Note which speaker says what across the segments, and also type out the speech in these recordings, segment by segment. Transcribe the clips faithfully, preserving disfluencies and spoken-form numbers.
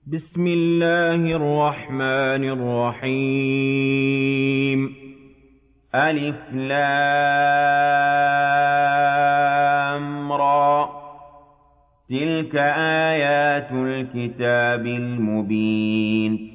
Speaker 1: بسم الله الرحمن الرحيم. ألف لام را. تلك آيات الكتاب المبين.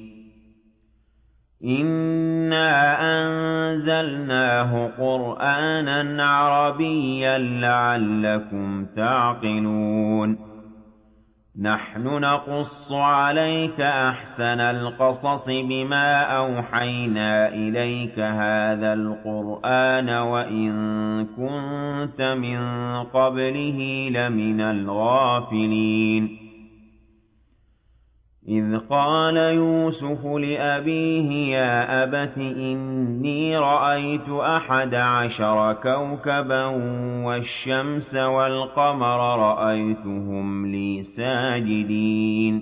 Speaker 1: إنا أنزلناه قرآنا عربيا لعلكم تعقلون. نحن نقص عليك أحسن القصص بما أوحينا إليك هذا القرآن وإن كنت من قبله لمن الغافلين. إذ قال يوسف لأبيه يا أبت إني رأيت أحد عشر كوكبا والشمس والقمر رأيتهم لي ساجدين.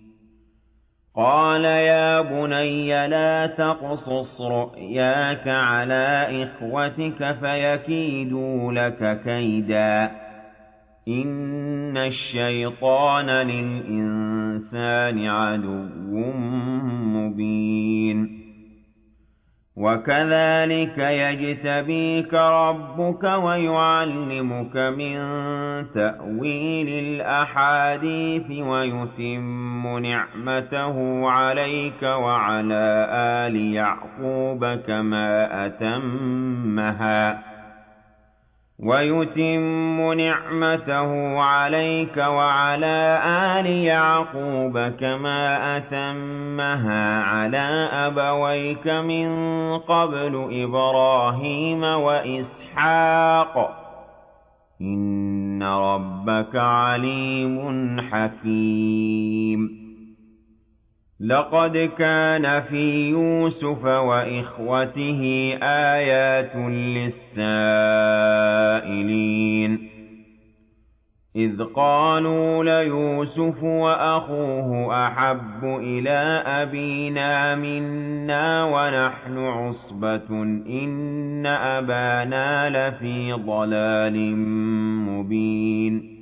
Speaker 1: قال يا بني لا تقصص رؤياك على إخوتك فيكيدوا لك كيدا إن الشيطان للإنسان عدو مبين. وكذلك يجتبيك ربك ويعلمك من تأويل الأحاديث ويتم نعمته عليك وعلى آل يعقوب كما أتمها ويتم نعمته عليك وعلى آل يعقوب كما أتمها على أبويك من قبل إبراهيم وإسحاق إن ربك عليم حكيم. لقد كان في يوسف وإخوته آيات للسائلين إذ قالوا ليوسف وأخوه أحب إلى أبينا منا ونحن عصبة إن أبانا لفي ضلال مبين.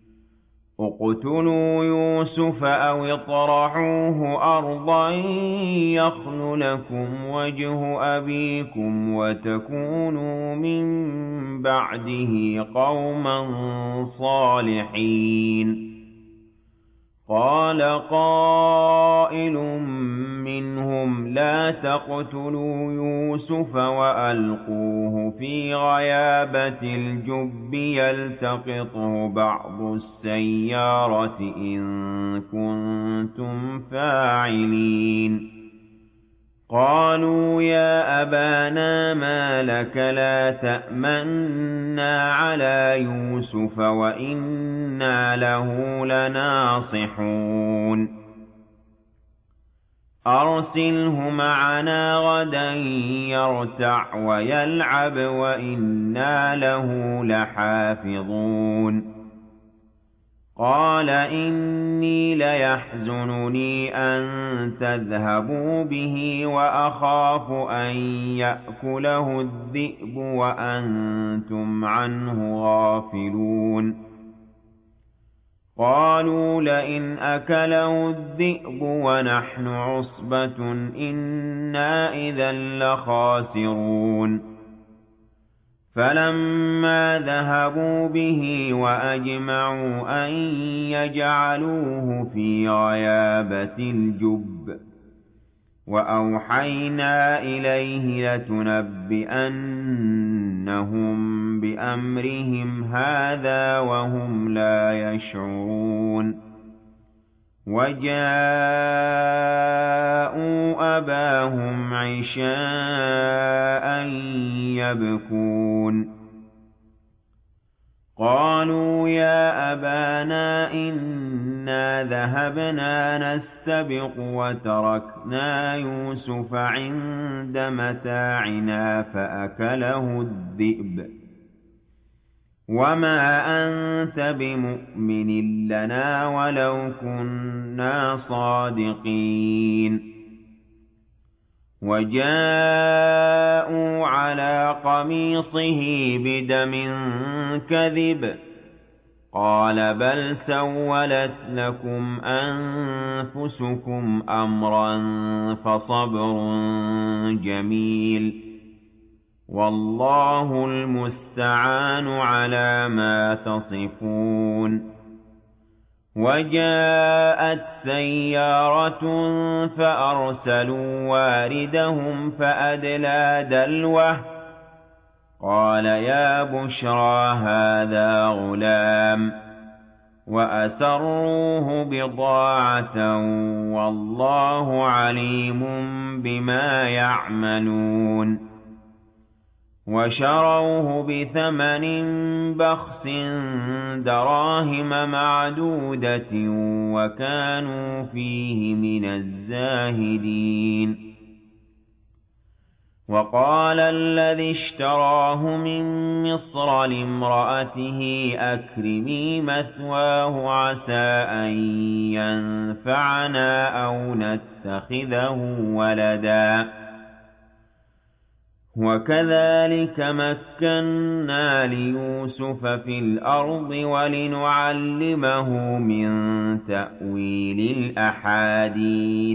Speaker 1: اقتلوا يوسف أو اطرحوه أرضا يخل لكم وجه أبيكم وتكونوا من بعده قوما صالحين. قال قائل منهم لا تقتلوا يوسف وألقوه في غيابة الجب يلتقطه بعض السيارة إن كنتم فاعلين. قالوا يا أبانا ما لك لا تأمنا على يوسف وإنا له لناصحون. أرسله معنا غدا يرتع ويلعب وإنا له لحافظون. قال إني ليحزنني أن تذهبوا به وأخاف أن يأكله الذئب وأنتم عنه غافلون. قالوا لئن أكله الذئب ونحن عصبة إنا إذا لخاسرون. فلما ذهبوا به وأجمعوا أن يجعلوه في غيابة الجب وأوحينا إليه لتنبئنهم بأمرهم هذا وهم لا يشعرون. وجاءوا أباهم عشاء يبكون. قالوا يا أبانا إنا ذهبنا نستبق وتركنا يوسف عند متاعنا فأكله الذئب وما أنت بمؤمن لنا ولو كنا صادقين. وجاءوا على قميصه بدم كذب قال بل سولت لكم أنفسكم أمرا فصبر جميل والله المستعان على ما تصفون وجاءت سيارة فأرسلوا واردهم فأدلى دلوه قال يا بشرى هذا غلام وأسروه بضاعة والله عليم بما يعملون وشروه بثمن بخس دراهم معدودة وكانوا فيه من الزاهدين وقال الذي اشتراه من مصر لامرأته أكرمي مثواه عسى أن ينفعنا أو نتخذه ولدا وكذلك مكنا ليوسف في الأرض ولنعلمه من تأويل الأحاديث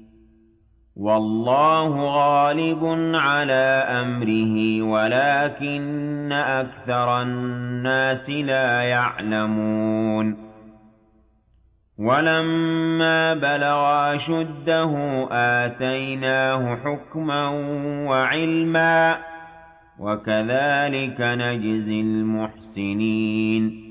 Speaker 1: والله غالب على أمره ولكن أكثر الناس لا يعلمون ولما بلغ أشده آتيناه حكما وعلما وكذلك نجزي المحسنين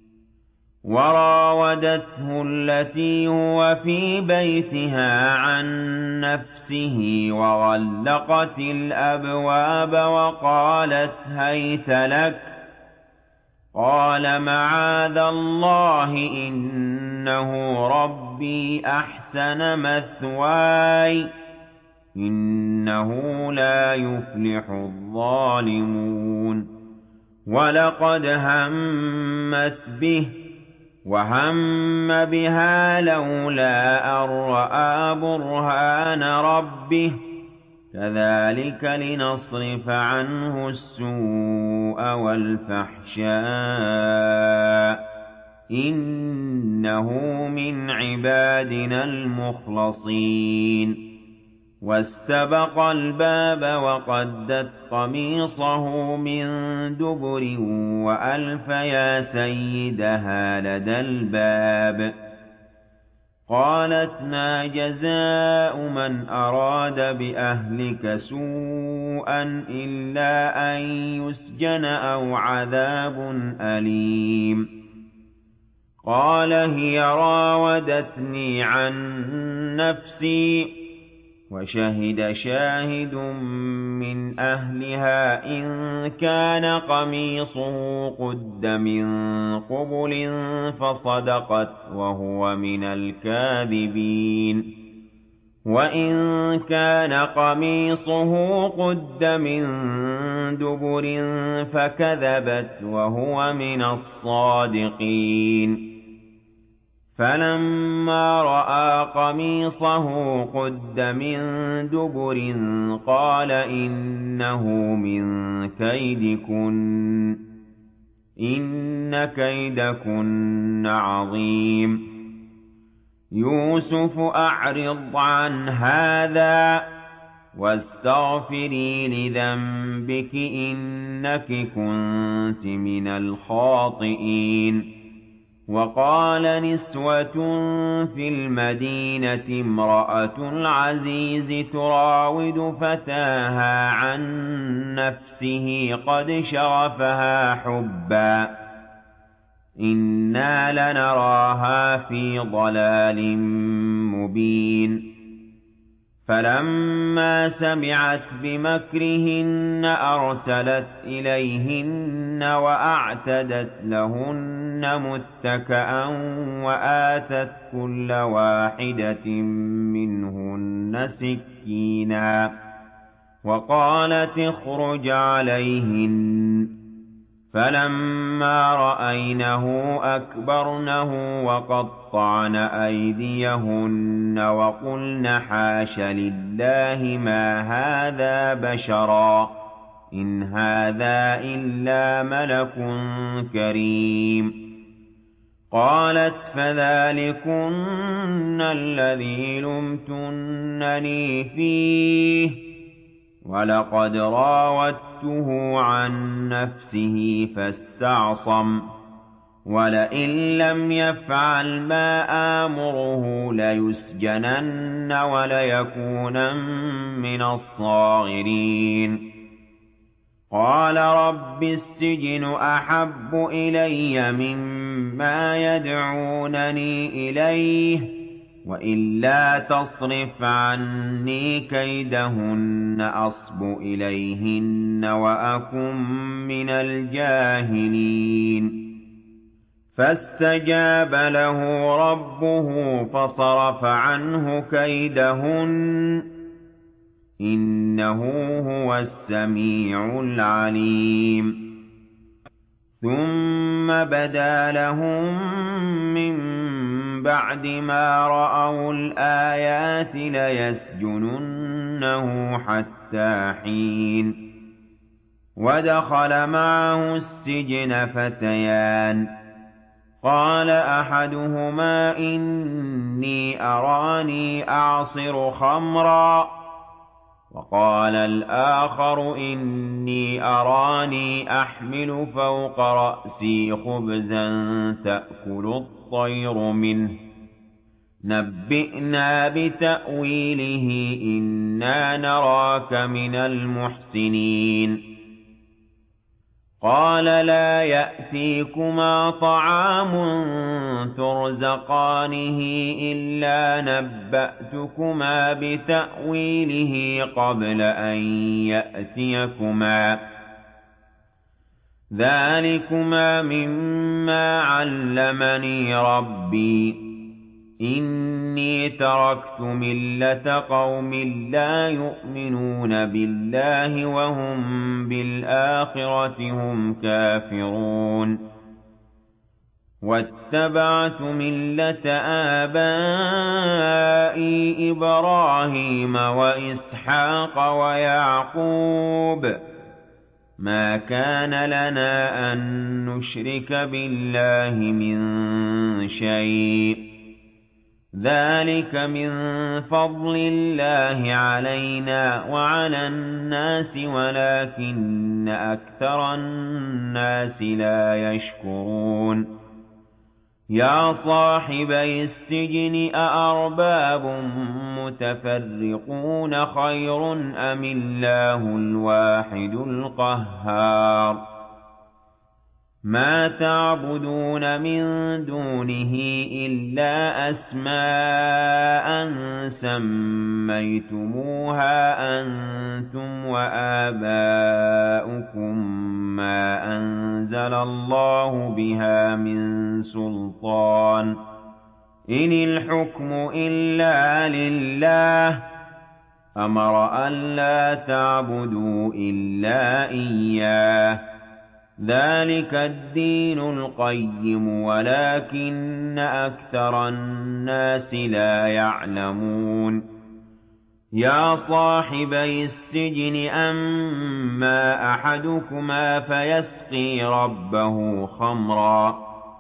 Speaker 1: وراودته التي هو في بيتها عن نفسه وغلقت الأبواب وقالت هيت لك قال معاذ الله إنه ربي أحسن مثواي إنه لا يفلح الظالمون ولقد همت به وهم بها لولا أن رأى برهان ربه كذلك لنصرف عنه السوء والفحشاء إنه من عبادنا المخلصين واستبق الباب وقدت قميصه من دبر وألف يا سيدها لدى الباب قالت ما جزاء من أراد بأهلك سوءا إلا أن يسجن أو عذاب أليم قال هي راودتني عن نفسي وشهد شاهد من أهلها إن كان قميصه قد من قبل فصدقت وهو من الكاذبين وإن كان قميصه قد من دبر فكذبت وهو من الصادقين فلما رأى قميصه قد من دبر قال إنه من كيدكن إن كيدكن عظيم يوسف أعرض عن هذا واستغفري لذنبك إنك كنت من الخاطئين وقال نسوة في المدينة امرأة العزيز تراود فتاها عن نفسه قد شغفها حبا إنا لنراها في ضلال مبين فلما سمعت بمكرهن أرسلت إليهن وأعتدت لهن متكأ وآتت كل واحدة منهن سكينا وقالت اخرج عليهن فلما رأينه أكبرنه وقطعن أيديهن وقلن حاش لله ما هذا بشرا إن هذا إلا ملك كريم قالت فذلكن الذي لمتنني فيه ولقد راودته عن نفسه فاستعصم ولئن لم يفعل ما آمره ليسجنن وليكونن من الصاغرين قال رب السجن أحب إلي مما يدعونني إليه وإلا تصرف عني كيدهن أصب إليهن وأكن من الجاهلين فاستجاب له ربه فصرف عنه كيدهن إنه هو السميع العليم ثم بدا لهم من بعد ما رأوا الآيات ليسجننه حتى حين ودخل معه السجن فتيان قال أحدهما إني أراني أعصر خمرا وقال الآخر إني أراني أحمل فوق رأسي خبزا تأكل الطير منه نبئنا بتأويله إنا نراك من المحسنين قال لا يأتيكما طعام ترزقانه إلا نبأتكما بتأويله قبل أن يأتيكما ذلكما مما علمني ربي إني تركت ملة قوم لا يؤمنون بالله وهم بالآخرة هم كافرون واتبعت ملة آبائي إبراهيم وإسحاق ويعقوب ما كان لنا أن نشرك بالله من شيء ذلك من فضل الله علينا وعلى الناس ولكن أكثر الناس لا يشكرون يا صاحبي السجن أأرباب متفرقون خير أم الله الواحد القهار ما تعبدون من دونه إلا أسماء سميتموها أنتم وآباؤكم ما أنزل الله بها من سلطان إن الحكم إلا لله أمر ألا تعبدوا إلا إياه ذلك الدين القيم ولكن أكثر الناس لا يعلمون يا صاحبي السجن أما أحدكما فيسقي ربه خمرا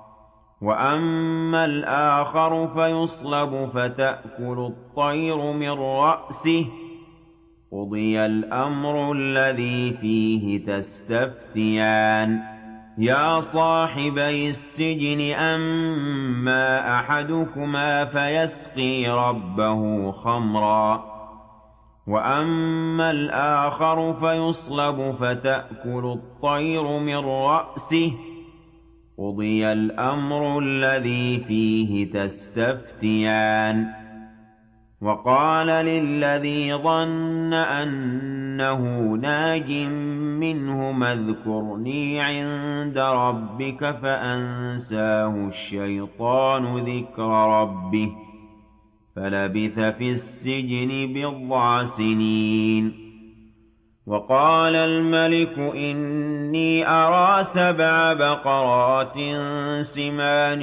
Speaker 1: وأما الآخر فيصلب فتأكل الطير من رأسه قضي الأمر الذي فيه تستفتيان يا صاحبي السجن أما أحدكما فيسقي ربه خمرا وأما الآخر فيصلب فتأكل الطير من رأسه قضي الأمر الذي فيه تستفتيان وقال للذي ظن أنه ناج منهما اذكرني عند ربك فأنساه الشيطان ذكر ربه فلبث في السجن بضع سنين وقال الملك إني أرى سبع بقرات سمان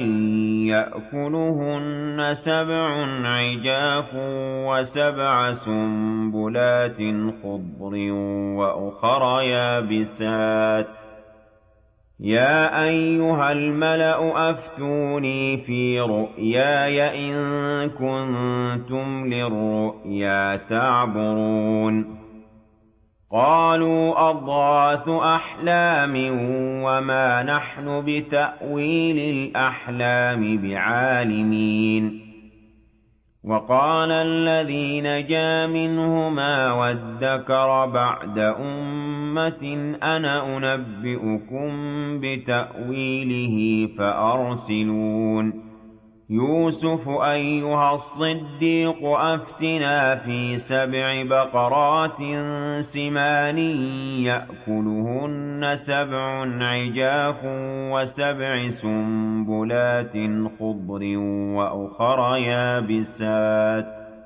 Speaker 1: يأكلهن سبع عجاف وسبع سنبلات خضر وأخر يابسات يَا أَيُّهَا الْمَلَأُ أَفْتُونِي فِي رُؤْيَايَ إِن كُنتُمْ لِلرُّؤْيَا تَعْبُرُونَ قَالُوا أَضْغَاثُ أَحْلَامٍ وَمَا نَحْنُ بِتَأْوِيلِ الْأَحْلَامِ بِعَالِمِينَ وَقَالَ الَّذِي نَجَا مِنْهُمَا وَادَّكَرَ بَعْدَ أُمَّةٍ أَنَا أُنَبِّئُكُم بِتَأْوِيلِهِ فَأَرْسِلُونِ يُوسُفُ أَيُّهَا الصِّدِّيقُ أَفْتِنَا فِي سَبْعِ بَقَرَاتٍ سِمَانٍ يَأْكُلُهُنَّ سَبْعٌ عِجَافٌ وَسَبْعِ سُنبُلَاتٍ خُضْرٍ وَأُخَرَ يَابِسَاتٍ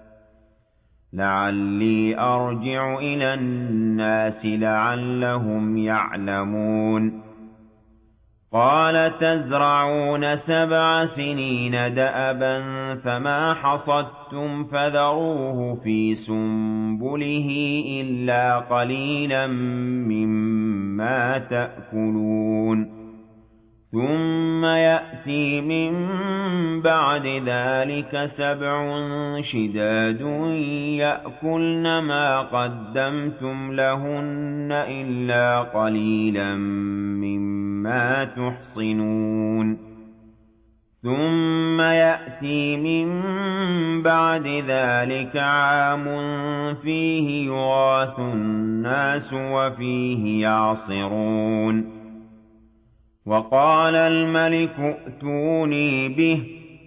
Speaker 1: لَعَلِّي أَرْجِعُ إِلَى النَّاسِ لَعَلَّهُمْ يَعْلَمُونَ قَالَ تَزْرَعُونَ سَبْعَ سِنِينَ دَأَبًا فَمَا حَصَدتُّمْ فَذَرُوهُ فِي سُنبُلِهِ إِلَّا قَلِيلًا مِّمَّا تَأْكُلُونَ ثُمَّ يَأْتِي مِن بَعْدِ ذَلِكَ سَبْعٌ شِدَادٌ يَأْكُلْنَ مَا قَدَّمْتُمْ لَهُنَّ إِلَّا قَلِيلًا مِّمَّا تُحْصِنُونَ ثُمَّ يَأْتِي مِن بَعْدِ ذَلِكَ عَامٌ فِيهِ يُغَاثُ النَّاسُ وَفِيهِ يَعْصِرُونَ وَقَالَ الْمَلِكُ ائْتُونِي بِهِ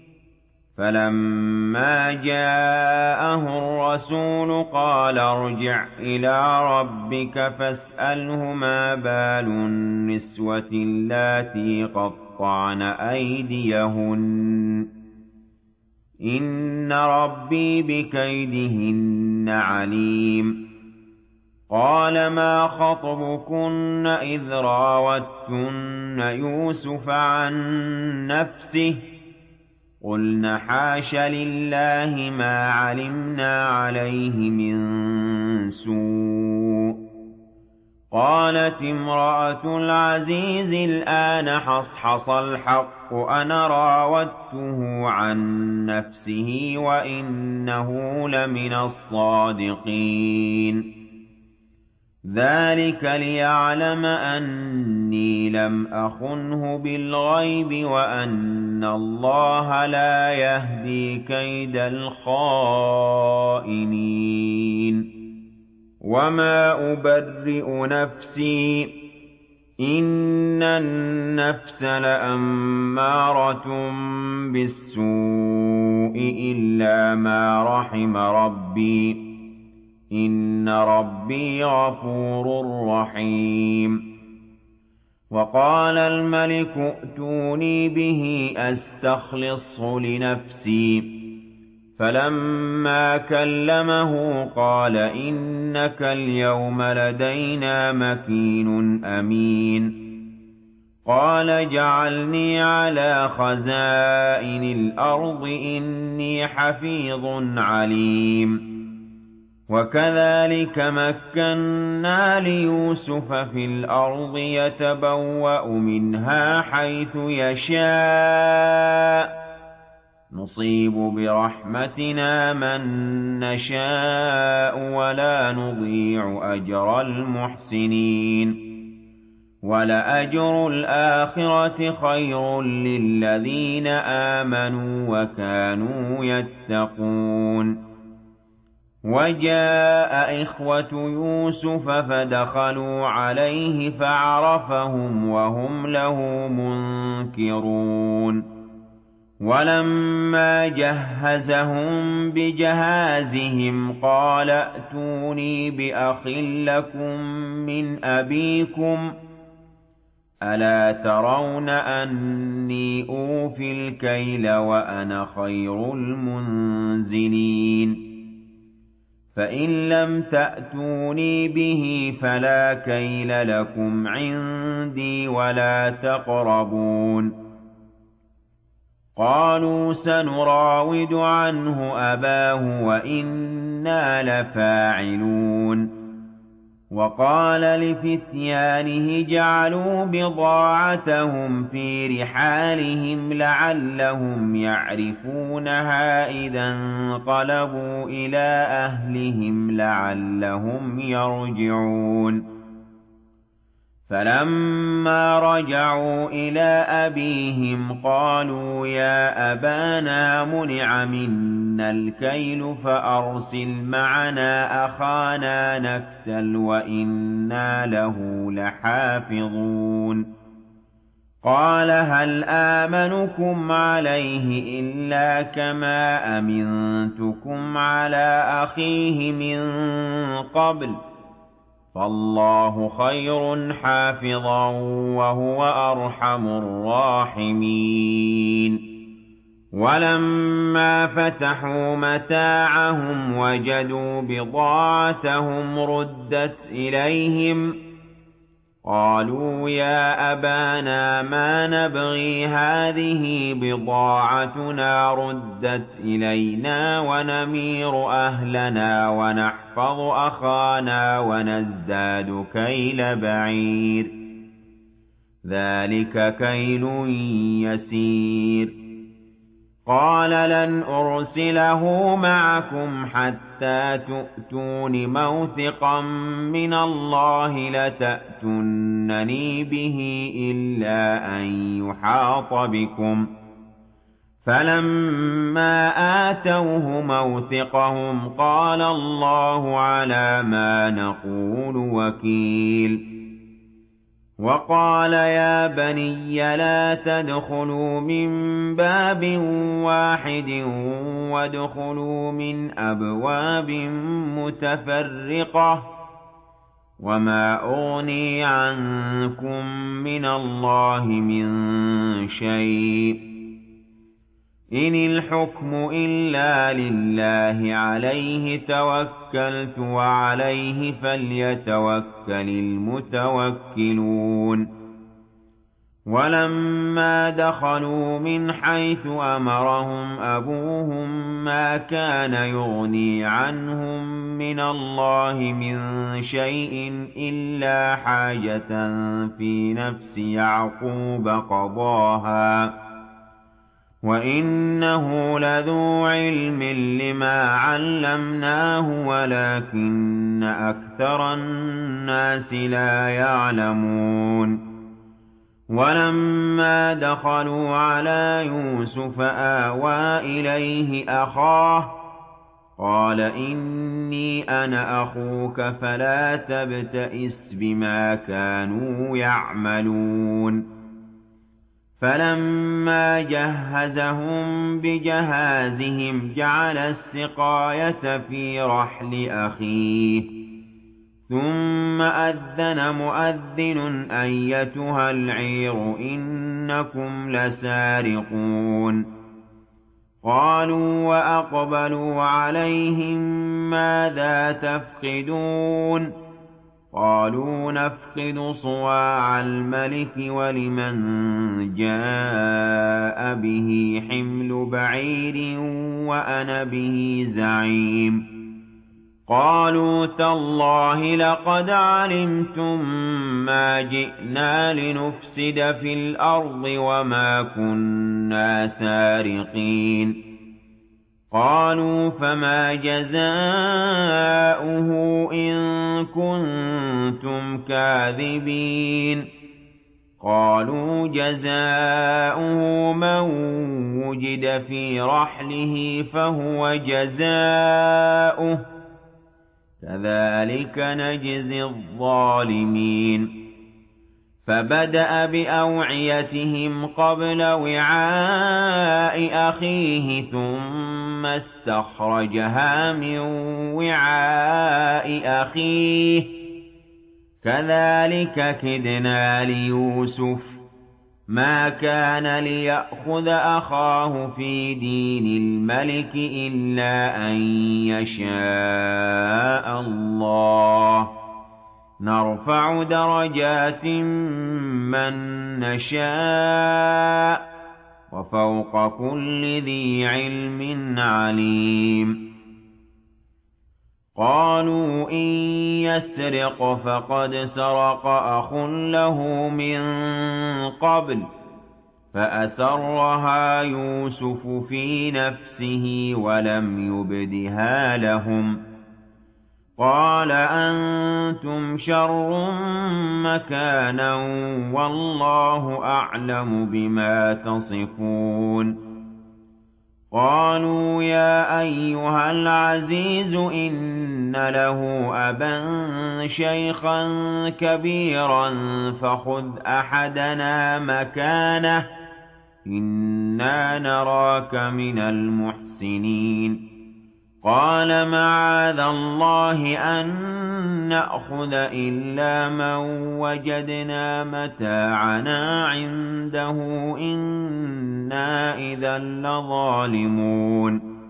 Speaker 1: فَلَمَّا جَاءَهُ الرَّسُولُ قَالَ ارْجِعْ إِلَىٰ رَبِّكَ فَاسْأَلْهُ مَا بَالُ النِّسْوَةِ اللَّاتِي قَطَّعْنَ أَيْدِيَهُنَّ ۚ إِنَّ رَبِّي بِكَيْدِهِنَّ عَلِيمٌ قَالَ مَا خَطْبُكُنَّ إِذْ رَاوَدتُّنَّ يُوسُفَ عَن نَّفْسِهِ ۚ قُلْنَ حَاشَ لِلَّهِ مَا عَلِمْنَا عَلَيْهِ مِن سُوءٍ ۚ قَالَتِ امْرَأَتُ الْعَزِيزِ الْآنَ حَصْحَصَ الْحَقُّ أَنَا رَاوَدتُّهُ عَن نَّفْسِهِ وَإِنَّهُ لَمِنَ الصَّادِقِينَ ذَلِكَ لِيَعْلَمَ أَنِّي لَمْ أَخُنْهُ بِالْغَيْبِ وَأَنَّ اللَّهَ لَا يَهْدِي كَيْدَ الْخَائِنِينَ وَمَا أُبَرِّئُ نَفْسِي ۚ إِنَّ النَّفْسَ لَأَمَّارَةٌ بِالسُّوءِ إِلَّا مَا رَحِمَ رَبِّي ۚ إِنَّ رَبِّي غَفُورٌ رَّحِيمٌ وَقَالَ الْمَلِكُ ائْتُونِي بِهِ أَسْتَخْلِصْهُ لِنَفْسِي ۖ فَلَمَّا كَلَّمَهُ قَالَ إِنَّكَ الْيَوْمَ لَدَيْنَا مَكِينٌ أَمِينٌ قَالَ اجْعَلْنِي عَلَىٰ خَزَائِنِ الْأَرْضِ إِنِّي حَفِيظٌ عَلِيمٌ وَكَذَٰلِكَ مَكَّنَّا لِيُوسُفَ فِي الْأَرْضِ يَتَبَوَّأُ مِنْهَا حَيْثُ يَشَاءُ ۚ نُصِيبُ بِرَحْمَتِنَا مَن نَّشَاءُ وَلَا نُضِيعُ أَجْرَ الْمُحْسِنِينَ وَلَأَجْرُ الْآخِرَةِ خَيْرٌ لِّلَّذِينَ آمَنُوا وَكَانُوا يَتَّقُونَ وَجَاءَ إِخْوَةُ يُوسُفَ فَدَخَلُوا عَلَيْهِ فَعَرَفَهُمْ وَهُمْ لَهُ مُنكِرُونَ وَلَمَّا جَهَّزَهُم بِجَهَازِهِمْ قَالَ ائْتُونِي بِأَخٍ لَّكُم مِّنْ أَبِيكُمْ ۚ أَلَا تَرَوْنَ أَنِّي أُوفِي الْكَيْلَ وَأَنَا خَيْرُ الْمُنزِلِينَ فَإِن لَّمْ تَأْتُونِي بِهِ فَلَا كَيْلَ لَكُمْ عِندِي وَلَا تَقْرَبُونِ قَالُوا سَنُرَاوِدُ عَنْهُ أَبَاهُ وَإِنَّا لَفَاعِلُونَ وقال لفتيانه جعلوا بضاعتهم في رحالهم لعلهم يعرفونها إذا انقلبوا إلى أهلهم لعلهم يرجعون فلما رجعوا إلى أبيهم قالوا يا أبانا منع منا الكيل فأرسل معنا أخانا نكتل وإنا له لحافظون قال هل آمنكم عليه إلا كما أمنتكم على أخيه من قبل فالله خير حافظا وهو أرحم الراحمين ولما فتحوا متاعهم وجدوا بضاعتهم ردت إليهم قالوا يا أبانا ما نبغي هذه بضاعتنا ردت إلينا ونمير أهلنا ونحفظ أخانا ونزداد كيل بعير ذلك كيل يسير قال لن أرسله معكم حتى تؤتون موثقا من الله لتأتونني به إلا أن يحاط بكم فلما آتوه موثقهم قال الله على ما نقول وكيل وقال يا بني لا تدخلوا من باب واحد وادخلوا من أبواب متفرقة وما أغني عنكم من الله من شيء إن الحكم إلا لله عليه توكلت وعليه فليتوكل المتوكلون ولما دخلوا من حيث أمرهم أبوهم ما كان يغني عنهم من الله من شيء إلا حاجة في نفس يعقوب قضاها وإنه لذو علم لما علمناه ولكن أكثر الناس لا يعلمون ولما دخلوا على يوسف آوى إليه أخاه قال إني أنا أخوك فلا تبتئس بما كانوا يعملون فلما جهزهم بجهازهم جعل السقاية في رحل أخيه ثم أذن مؤذن أيتها العير إنكم لسارقون قالوا وأقبلوا عليهم ماذا تفقدون قالوا نفقد صواع الملك ولمن جاء به حمل بعير وأنا به زعيم قالوا تالله لقد علمتم ما جئنا لنفسد في الأرض وما كنا سارقين قالوا فما جزاؤه إن كنتم كاذبين قالوا جزاؤه من وجد في رحله فهو جزاؤه كذلك نجزي الظالمين فبدأ بأوعيتهم قبل وعاء أخيه ثم استخرجها من وعاء أخيه كذلك كدنا ليوسف ما كان ليأخذ أخاه في دين الملك إلا أن يشاء الله نرفع درجات من نشاء وفوق كل ذي علم عليم قالوا إن يسرق فقد سرق أخ له من قبل فأسرها يوسف في نفسه ولم يبدها لهم قال أنتم شر مكانا والله أعلم بما تصفون قالوا يا أيها العزيز إن له أبا شيخا كبيرا فخذ أحدنا مكانه إنا نراك من المحسنين قال معاذ الله أن نأخذ إلا من وجدنا متاعنا عنده إنا إذا لظالمون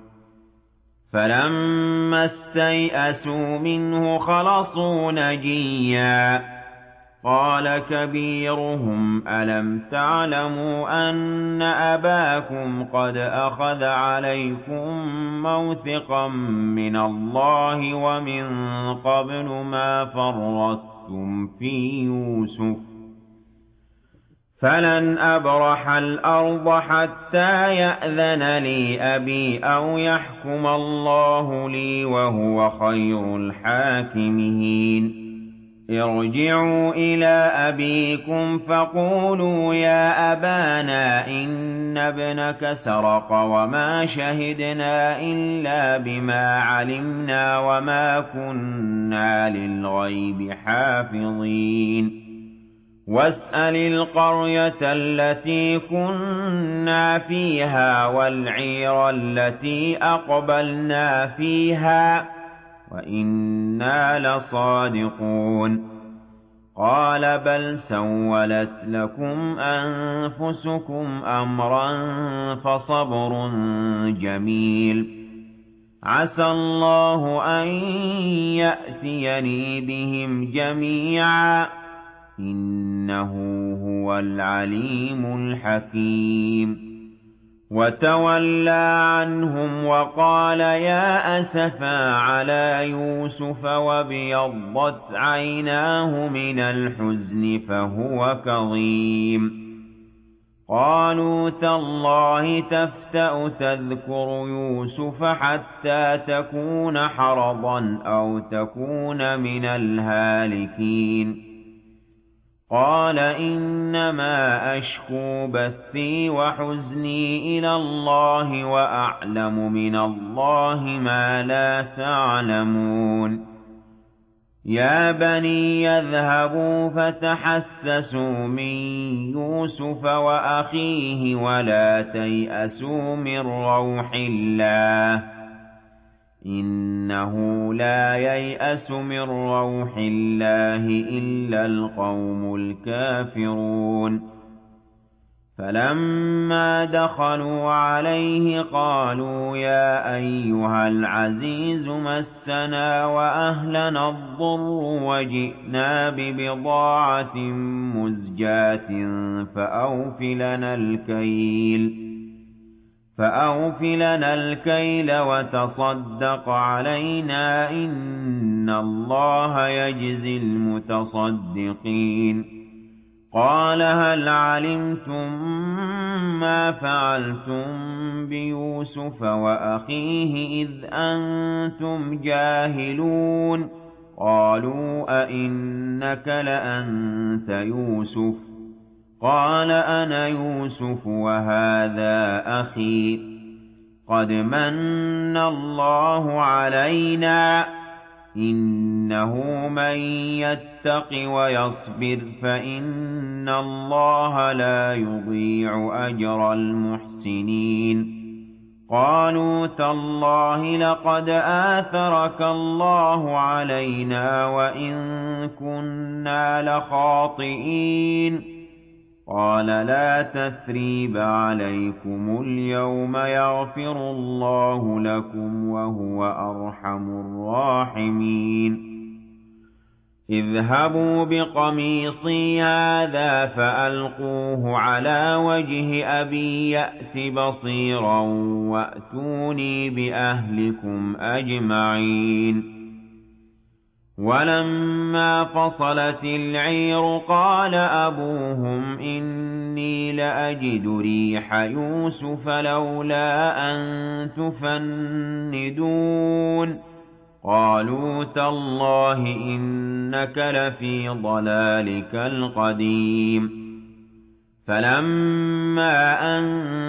Speaker 1: فلما استيئسوا منه خلصوا نجيا قال كبيرهم ألم تعلموا أن أباكم قد أخذ عليكم موثقا من الله ومن قبل ما فرطتم في يوسف فلن أبرح الأرض حتى يأذن لي أبي أو يحكم الله لي وهو خير الحاكمين ارجعوا إلى أبيكم فقولوا يا أبانا إن ابنك سرق وما شهدنا إلا بما علمنا وما كنا للغيب حافظين واسأل القرية التي كنا فيها والعير التي أقبلنا فيها وإنا لصادقون قال بل سولت لكم أنفسكم أمرا فصبر جميل عسى الله أن يأتيني بهم جميعا إنه هو العليم الحكيم وتولى عنهم وقال يا أسفا على يوسف وابيضت عيناه من الحزن فهو كظيم قالوا تالله تفتأ تذكر يوسف حتى تكون حرضا أو تكون من الهالكين قال إنما أشكو بثي وحزني إلى الله وأعلم من الله ما لا تعلمون يا بني يذهبوا فتحسسوا من يوسف وأخيه ولا تيأسوا من روح الله إنه لا ييأس من روح الله إلا القوم الكافرون فلما دخلوا عليه قالوا يا أيها العزيز مسنا وأهلنا الضر وجئنا ببضاعة مزجاة فأوف لنا الكيل فأوف لنا الكيل وتصدق علينا إن الله يجزي المتصدقين قال هل علمتم ما فعلتم بيوسف وأخيه إذ أنتم جاهلون قالوا أئنك لأنت يوسف قال أنا يوسف وهذا أخي قد من الله علينا إنه من يتق ويصبر فإن الله لا يضيع أجر المحسنين قالوا تالله لقد آثرك الله علينا وإن كنا لخاطئين قال لا تثريب عليكم اليوم يغفر الله لكم وهو أرحم الراحمين اذهبوا بقميصي هذا فألقوه على وجه أبي يأت بصيرا وأتوني بأهلكم أجمعين وَلَمَّا فَصَلَتِ الْعِيرُ قَالَ أَبُوهُمْ إِنِّي لَأَجِدُ رِيحَ يُوسُفَ لَوْلَا أَن تُفَنِّدُونِ قَالُوا تَاللَّهِ إِنَّكَ لَفِي ضَلَالِكَ الْقَدِيمِ فَلَمَّا أَن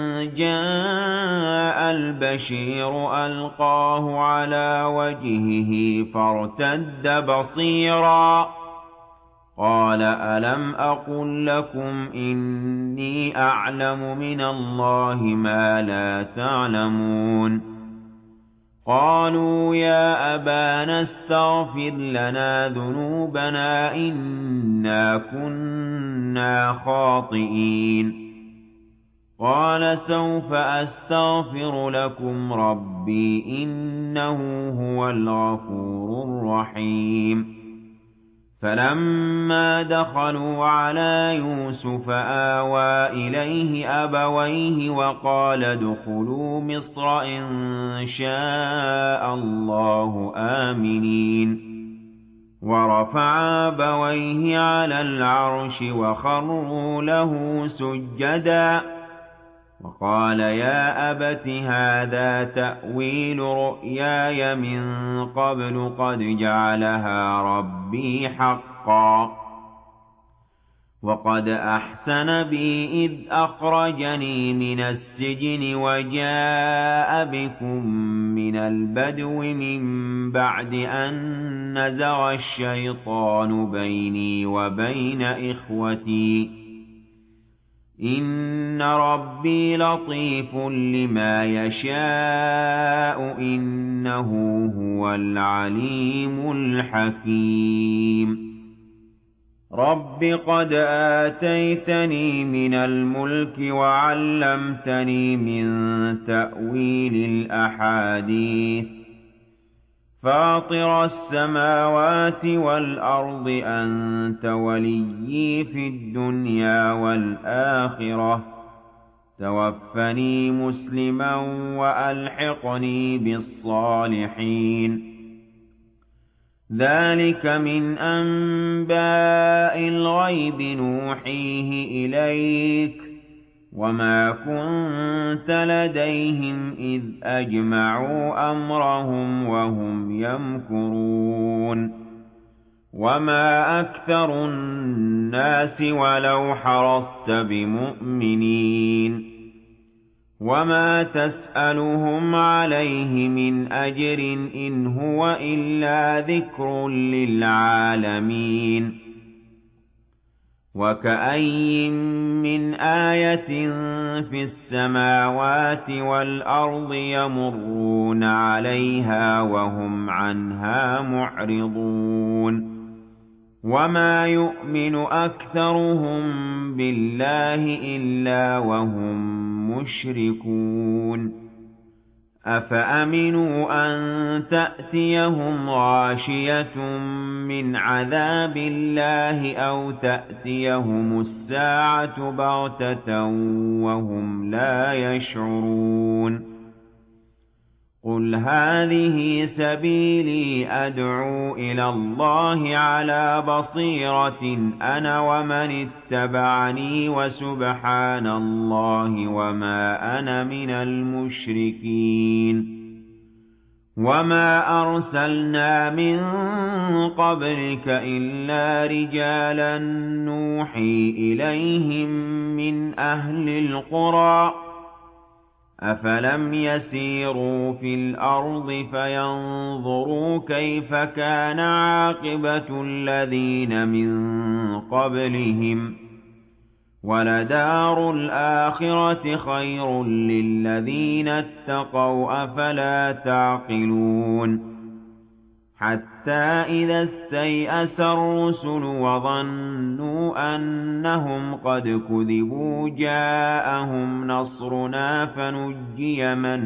Speaker 1: جَاءَ الْبَشِيرُ أَلْقَاهُ عَلَىٰ وَجْهِهِ فَارْتَدَّ بَصِيرًا قَالَ أَلَمْ أَقُل لَّكُمْ إِنِّي أَعْلَمُ مِنَ اللَّهِ مَا لَا تَعْلَمُونَ قَالُوا يَا أَبَانَا اسْتَغْفِرْ لَنَا ذُنُوبَنَا إِنَّا كُنَّا خَاطِئِينَ قَالَ سَوْفَ أَسْتَغْفِرُ لَكُمْ رَبِّي إِنَّهُ هُوَ الْغَفُورُ الرَّحِيمُ فَلَمَّا دَخَلُوا عَلَىٰ يُوسُفَ آوَىٰ إِلَيْهِ أَبَوَيْهِ وَقَالَ ادْخُلُوا مِصْرَ إِن شَاءَ اللَّهُ آمِنِينَ وَرَفَعَ أَبَوَيْهِ عَلَى الْعَرْشِ وَخَرُّوا لَهُ سُجَّدًا وَقَالَ يَا أَبَتِ هَٰذَا تَأْوِيلُ رُؤْيَايَ مِن قَبْلُ قَدْ جَعَلَهَا رَبِّي حَقًّا وَقَدْ أَحْسَنَ بِي إِذْ أَخْرَجَنِي مِنَ السِّجْنِ وَجَاءَ بِكُم مِّنَ الْبَدْوِ مِن بَعْدِ أَن نَّزَغَ الشَّيْطَانُ بَيْنِي وَبَيْنَ إِخْوَتِي إِنَّ رَبِّي لَطِيفٌ لِّمَا يَشَاءُ إِنَّهُ هُوَ الْعَلِيمُ الْحَكِيمُ رَبِّ قَدْ آتَيْتَنِي مِنَ الْمُلْكِ وَعَلَّمْتَنِي مِن تَأْوِيلِ الْأَحَادِيثِ فَاطِرَ السَّمَاوَاتِ وَالْأَرْضِ أَنتَ وَلِيِّي فِي الدُّنْيَا وَالْآخِرَةِ تَوَفَّنِي مُسْلِمًا وَأَلْحِقْنِي بِالصَّالِحِينَ ذَلِكَ مِنْ أَنبَاءِ الْغَيْبِ نُوحِيهِ إِلَيْكَ وَمَا كُنتَ لَدَيْهِمْ إِذْ أَجْمَعُوا أَمْرَهُمْ وَهُمْ يَمْكُرُونَ وَمَا أَكْثَرُ النَّاسِ وَلَوْ حَرَصْتَ بِمُؤْمِنِينَ وَمَا تَسْأَلُهُمْ عَلَيْهِ مِنْ أَجْرٍ إِنْ هُوَ إِلَّا ذِكْرٌ لِّلْعَالَمِينَ وَكَأَيِّن مِّنْ آيَةٍ فِي السَّمَاوَاتِ وَالْأَرْضِ يَمُرُّونَ عَلَيْهَا وَهُمْ عَنْهَا مُعْرِضُونَ وَمَا يُؤْمِنُ أَكْثَرُهُم بِاللَّهِ إِلَّا وَهُم مُشْرِكُونَ أَفَأَمِنُوا أَن تَأْتِيَهُمْ غَاشِيَةٌ مِّنْ عَذَابِ اللَّهِ أَوْ تَأْتِيَهُمُ السَّاعَةُ بَغْتَةً وَهُمْ لَا يَشْعُرُونَ قُلْ هَٰذِهِ سَبِيلِي أَدْعُو إِلَى اللَّهِ عَلَىٰ بَصِيرَةٍ أَنَا وَمَنِ اتَّبَعَنِي وَسُبْحَانَ اللَّهِ وَمَا أَنَا مِنَ الْمُشْرِكِينَ وَمَا أَرْسَلْنَا مِن قَبْلِكَ إِلَّا رِجَالًا نُّوحِي إِلَيْهِم مِّنْ أَهْلِ الْقُرَىٰ أَفَلَمْ يَسِيرُوا فِي الْأَرْضِ فَيَنظُرُوا كَيْفَ كَانَ عَاقِبَةُ الَّذِينَ مِن قَبْلِهِمْ ۚ وَلَدَارُ الْآخِرَةِ خَيْرٌ لِّلَّذِينَ اتَّقَوْا ۗ أَفَلَا تَعْقِلُونَ حَتَّىٰ إِذَا اسْتَيْأَسَ الرُّسُلُ وَظَنُّوا أَنَّهُمْ قَدْ كُذِبُوا جَاءَهُمْ نَصْرُنَا فَنُجِّيَ مَن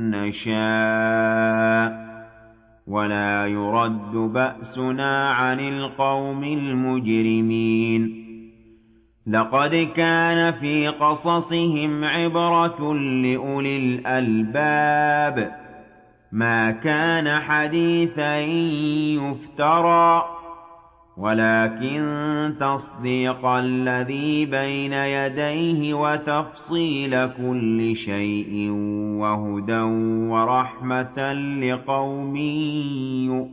Speaker 1: نَّشَاءُ وَلَا يُرَدُّ بَأْسُنَا عَنِ الْقَوْمِ الْمُجْرِمِينَ لَقَدْ كَانَ فِي قَصَصِهِمْ عِبْرَةٌ لِّأُولِي الْأَلْبَابِ مَا كَانَ حَدِيثًا يُفْتَرَىٰ وَلَٰكِن تَصْدِيقَ الَّذِي بَيْنَ يَدَيْهِ وَتَفْصِيلَ كُلِّ شَيْءٍ وَهُدًى وَرَحْمَةً لِّقَوْمٍ